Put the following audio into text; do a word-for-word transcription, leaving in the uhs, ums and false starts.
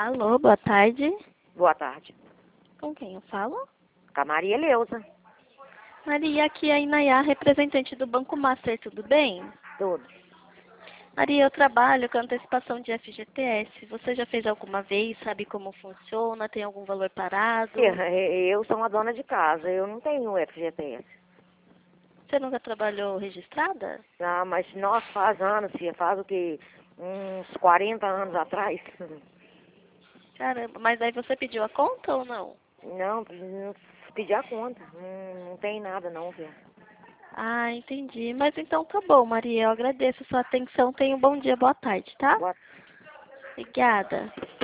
Alô, boa tarde. Boa tarde. Com quem eu falo? Com a Maria Leusa. Maria, aqui é a Inayá, representante do Banco Master, tudo bem? Tudo. Maria, eu trabalho com antecipação de F G T S. Você já fez alguma vez? Sabe como funciona? Tem algum valor parado? Eu, eu sou uma dona de casa, eu não tenho F G T S. Você nunca trabalhou registrada? Ah, mas nós faz anos, filha, faz o que? Uns quarenta anos atrás. Caramba, mas aí você pediu a conta ou não? Não, não pedi a conta. Não, não tem nada não, filha. Ah, entendi. Mas então tá bom, Maria. Eu agradeço a sua atenção. Tenha um bom dia, boa tarde, tá? Boa Obrigada.